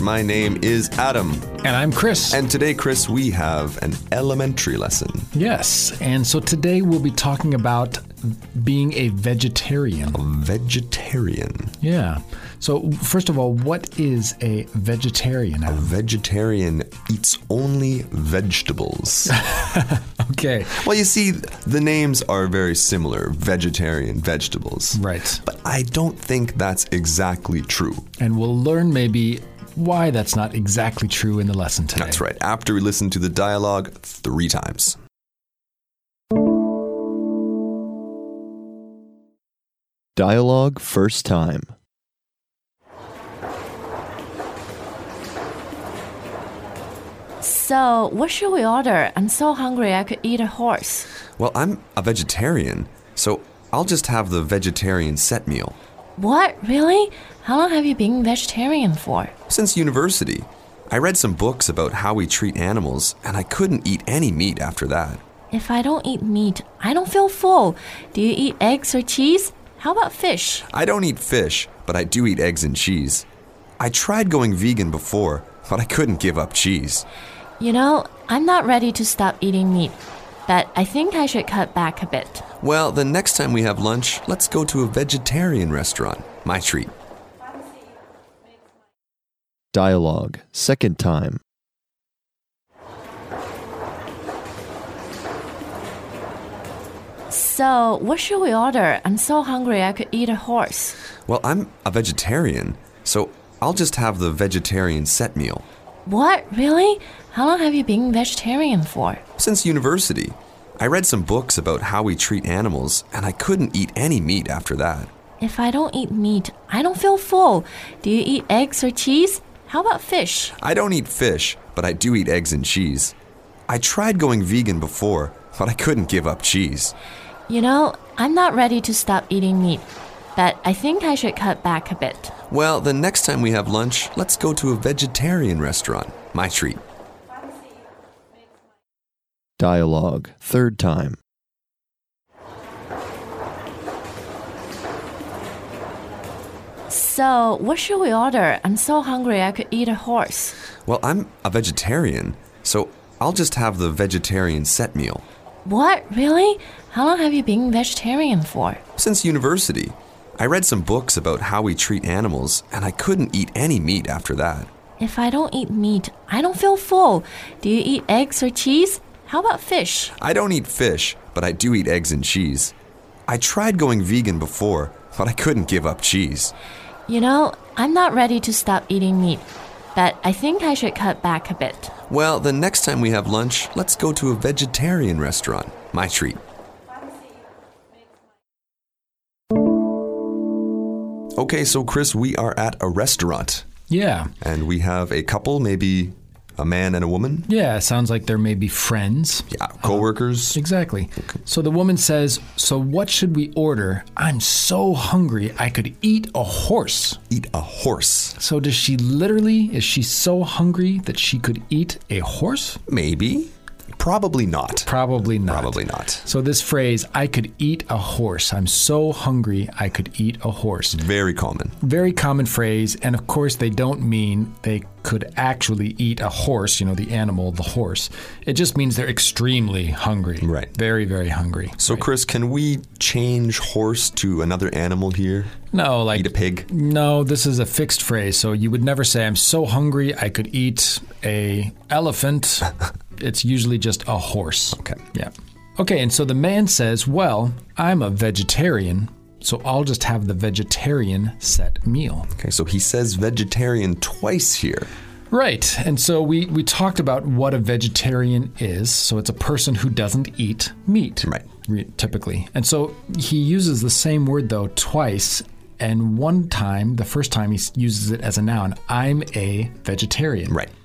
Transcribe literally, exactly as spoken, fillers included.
My name is Adam. And I'm Chris. And today, Chris, we have an elementary lesson. Yes. And so today we'll be talking about being a vegetarian. A vegetarian. Yeah. So first of all, what is a vegetarian? A vegetarian eats only vegetables. Okay. Well, you see, the names are very similar. Vegetarian, vegetables. Right. But I don't think that's exactly true. And we'll learn maybe why that's not exactly true in the lesson today. That's right. After we listen to the dialogue three times. Dialogue first time. So, what should we order? I'm so hungry I could eat a horse. Well, I'm a vegetarian, so I'll just have the vegetarian set meal. What? Really? How long have you been vegetarian for? Since university. I read some books about how we treat animals, and I couldn't eat any meat after that. If I don't eat meat, I don't feel full. Do you eat eggs or cheese? How about fish? I don't eat fish, but I do eat eggs and cheese. I tried going vegan before, but I couldn't give up cheese. You know, I'm not ready to stop eating meat, but I think I should cut back a bit. Well, the next time we have lunch, let's go to a vegetarian restaurant. My treat. Dialogue second time. So, what should we order? I'm so hungry I could eat a horse. Well, I'm a vegetarian, so I'll just have the vegetarian set meal. What? Really? How long have you been vegetarian for? Since university. I read some books about how we treat animals, and I couldn't eat any meat after that. If I don't eat meat, I don't feel full. Do you eat eggs or cheese? How about fish? I don't eat fish, but I do eat eggs and cheese. I tried going vegan before, but I couldn't give up cheese. You know, I'm not ready to stop eating meat, but I think I should cut back a bit. Well, the next time we have lunch, let's go to a vegetarian restaurant. My treat. Dialogue third time. So, what should we order? I'm so hungry I could eat a horse. Well, I'm a vegetarian, so I'll just have the vegetarian set meal. What? Really? How long have you been vegetarian for? Since university. I read some books about how we treat animals, and I couldn't eat any meat after that. If I don't eat meat, I don't feel full. Do you eat eggs or cheese? How about fish? I don't eat fish, but I do eat eggs and cheese. I tried going vegan before, but I couldn't give up cheese. You know, I'm not ready to stop eating meat, but I think I should cut back a bit. Well, the next time we have lunch, let's go to a vegetarian restaurant. My treat. Okay, so Chris, we are at a restaurant. Yeah. And we have a couple, maybe a man and a woman. Yeah, it sounds like there may be friends. Yeah, co-workers. Uh, exactly. Okay. So the woman says, so what should we order? I'm so hungry I could eat a horse. Eat a horse. So does she literally, is she so hungry that she could eat a horse? Maybe. Probably not. Probably not. Probably not. So this phrase, I could eat a horse. I'm so hungry I could eat a horse. Very common. Very common phrase. And of course, they don't mean they could actually eat a horse, you know, the animal, the horse. It just means they're extremely hungry. Right. Very, very hungry. So right. Chris, can we change horse to another animal here? No, like... Eat a pig? No, this is a fixed phrase. So you would never say, I'm so hungry I could eat a elephant. It's usually just a horse. Okay. Yeah. Okay, and so the man says, well, I'm a vegetarian, so I'll just have the vegetarian set meal. Okay, so he says vegetarian twice here. Right, and so we, we talked about what a vegetarian is. So it's a person who doesn't eat meat. Right. Typically. And so he uses the same word, though, twice. And one time, the first time, he uses it as a noun. I'm a vegetarian. Right.